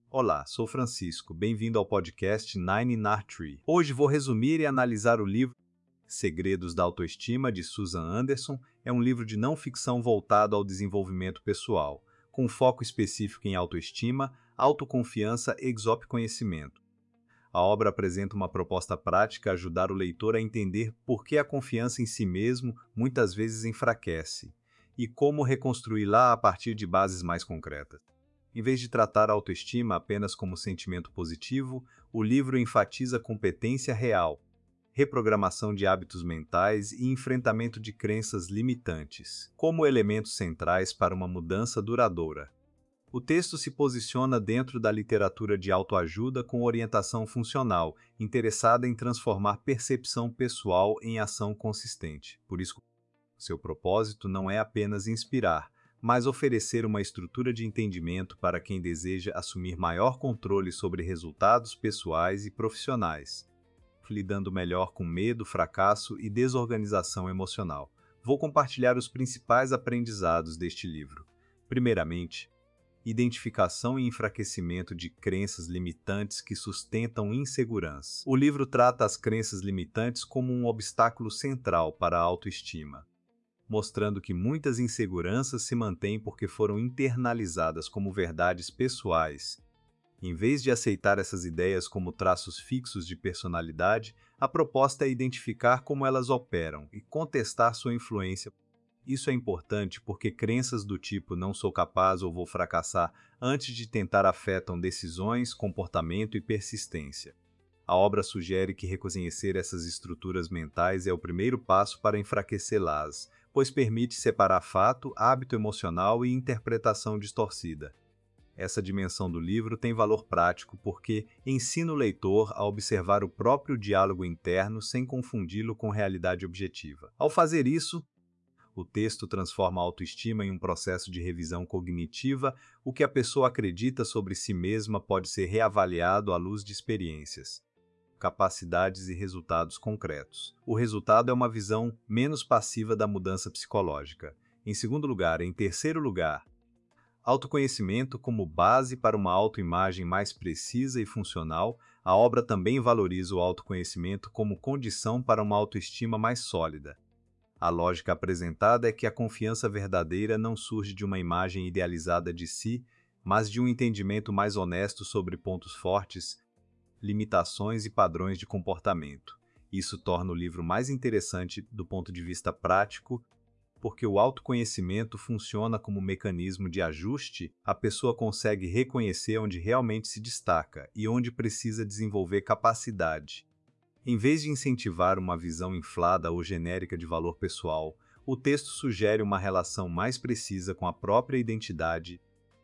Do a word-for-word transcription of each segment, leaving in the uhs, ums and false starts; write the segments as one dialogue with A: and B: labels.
A: Olá, sou Francisco. Bem-vindo ao podcast Nine in Art Tree. Hoje vou resumir e analisar o livro Segredos da Autoestima, de Susan Anderson. É um livro de não ficção voltado ao desenvolvimento pessoal, com foco específico em autoestima, autoconfiança e exoconhecimento. A obra apresenta uma proposta prática a ajudar o leitor a entender por que a confiança em si mesmo muitas vezes enfraquece e como reconstruí-la a partir de bases mais concretas. Em vez de tratar a autoestima apenas como sentimento positivo, o livro enfatiza competência real, reprogramação de hábitos mentais e enfrentamento de crenças limitantes, como elementos centrais para uma mudança duradoura. O texto se posiciona dentro da literatura de autoajuda com orientação funcional, interessada em transformar percepção pessoal em ação consistente. Por isso, seu propósito não é apenas inspirar, mas oferecer uma estrutura de entendimento para quem deseja assumir maior controle sobre resultados pessoais e profissionais, lidando melhor com medo, fracasso e desorganização emocional. Vou compartilhar os principais aprendizados deste livro. Primeiramente, identificação e enfraquecimento de crenças limitantes que sustentam insegurança. O livro trata as crenças limitantes como um obstáculo central para a autoestima, mostrando que muitas inseguranças se mantêm porque foram internalizadas como verdades pessoais. Em vez de aceitar essas ideias como traços fixos de personalidade, a proposta é identificar como elas operam e contestar sua influência. Isso é importante porque crenças do tipo "não sou capaz" ou "vou fracassar" antes de tentar afetam decisões, comportamento e persistência. A obra sugere que reconhecer essas estruturas mentais é o primeiro passo para enfraquecê-las, pois permite separar fato, hábito emocional e interpretação distorcida. Essa dimensão do livro tem valor prático porque ensina o leitor a observar o próprio diálogo interno sem confundi-lo com realidade objetiva. Ao fazer isso, o texto transforma a autoestima em um processo de revisão cognitiva. O que a pessoa acredita sobre si mesma pode ser reavaliado à luz de experiências, capacidades e resultados concretos. O resultado é uma visão menos passiva da mudança psicológica. Em segundo lugar, em terceiro lugar, autoconhecimento como base para uma autoimagem mais precisa e funcional. A obra também valoriza o autoconhecimento como condição para uma autoestima mais sólida. A lógica apresentada é que a confiança verdadeira não surge de uma imagem idealizada de si, mas de um entendimento mais honesto sobre pontos fortes, limitações e padrões de comportamento. Isso torna o livro mais interessante do ponto de vista prático, porque o autoconhecimento funciona como mecanismo de ajuste. A pessoa consegue reconhecer onde realmente se destaca e onde precisa desenvolver capacidade. Em vez de incentivar uma visão inflada ou genérica de valor pessoal, o texto sugere uma relação mais precisa com a própria identidade.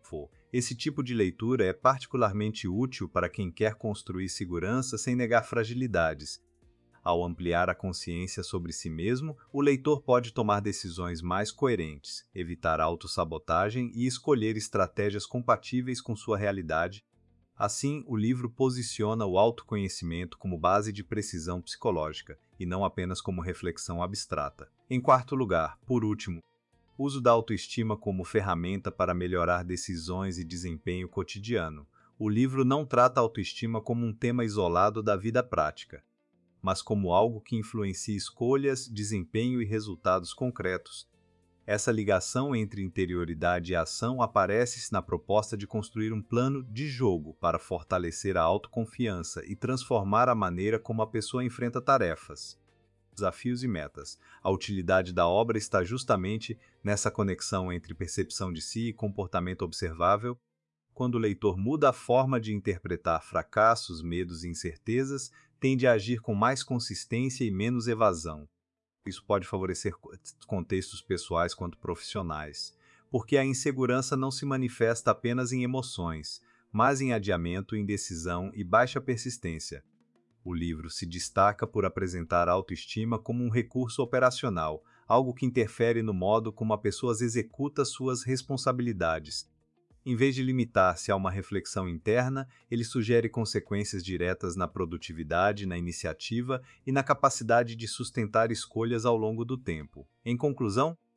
A: Esse tipo de leitura é particularmente útil para quem quer construir segurança sem negar fragilidades. Ao ampliar a consciência sobre si mesmo, o leitor pode tomar decisões mais coerentes, evitar autossabotagem e escolher estratégias compatíveis com sua realidade. Assim, o livro posiciona o autoconhecimento como base de precisão psicológica, e não apenas como reflexão abstrata. Em quarto lugar, por último, uso da autoestima como ferramenta para melhorar decisões e desempenho cotidiano. O livro não trata a autoestima como um tema isolado da vida prática, mas como algo que influencia escolhas, desempenho e resultados concretos. Essa ligação entre interioridade e ação aparece na proposta de construir um plano de jogo para fortalecer a autoconfiança e transformar a maneira como a pessoa enfrenta tarefas, desafios e metas. A utilidade da obra está justamente nessa conexão entre percepção de si e comportamento observável. Quando o leitor muda a forma de interpretar fracassos, medos e incertezas, tende a agir com mais consistência e menos evasão. Isso pode favorecer contextos pessoais quanto profissionais, porque a insegurança não se manifesta apenas em emoções, mas em adiamento, indecisão e baixa persistência. O livro se destaca por apresentar a autoestima como um recurso operacional, algo que interfere no modo como a pessoa executa suas responsabilidades. Em vez de limitar-se a uma reflexão interna, ele sugere consequências diretas na produtividade, na iniciativa e na capacidade de sustentar escolhas ao longo do tempo. Em conclusão,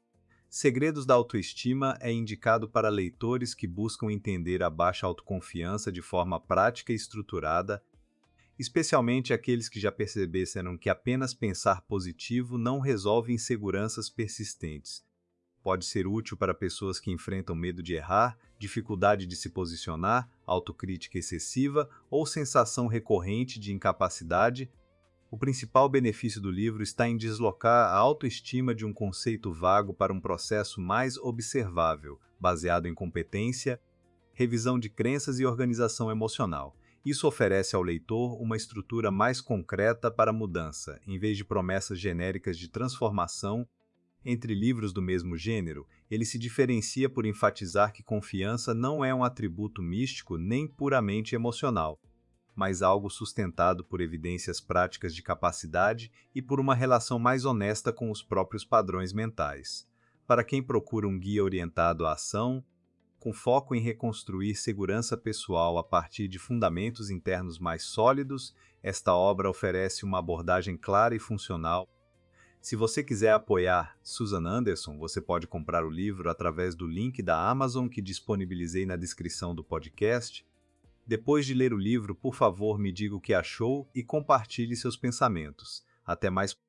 A: Segredos da Autoestima é indicado para leitores que buscam entender a baixa autoconfiança de forma prática e estruturada, especialmente aqueles que já perceberam que apenas pensar positivo não resolve inseguranças persistentes. Pode ser útil para pessoas que enfrentam medo de errar, dificuldade de se posicionar, autocrítica excessiva ou sensação recorrente de incapacidade. O principal benefício do livro está em deslocar a autoestima de um conceito vago para um processo mais observável, baseado em competência, revisão de crenças e organização emocional. Isso oferece ao leitor uma estrutura mais concreta para a mudança, em vez de promessas genéricas de transformação. Entre livros do mesmo gênero, ele se diferencia por enfatizar que confiança não é um atributo místico nem puramente emocional, mas algo sustentado por evidências práticas de capacidade e por uma relação mais honesta com os próprios padrões mentais. Para quem procura um guia orientado à ação, com foco em reconstruir segurança pessoal a partir de fundamentos internos mais sólidos, esta obra oferece uma abordagem clara e funcional. Se você quiser apoiar Susan Anderson, você pode comprar o livro através do link da Amazon que disponibilizei na descrição do podcast. Depois de ler o livro, por favor, me diga o que achou e compartilhe seus pensamentos. Até mais.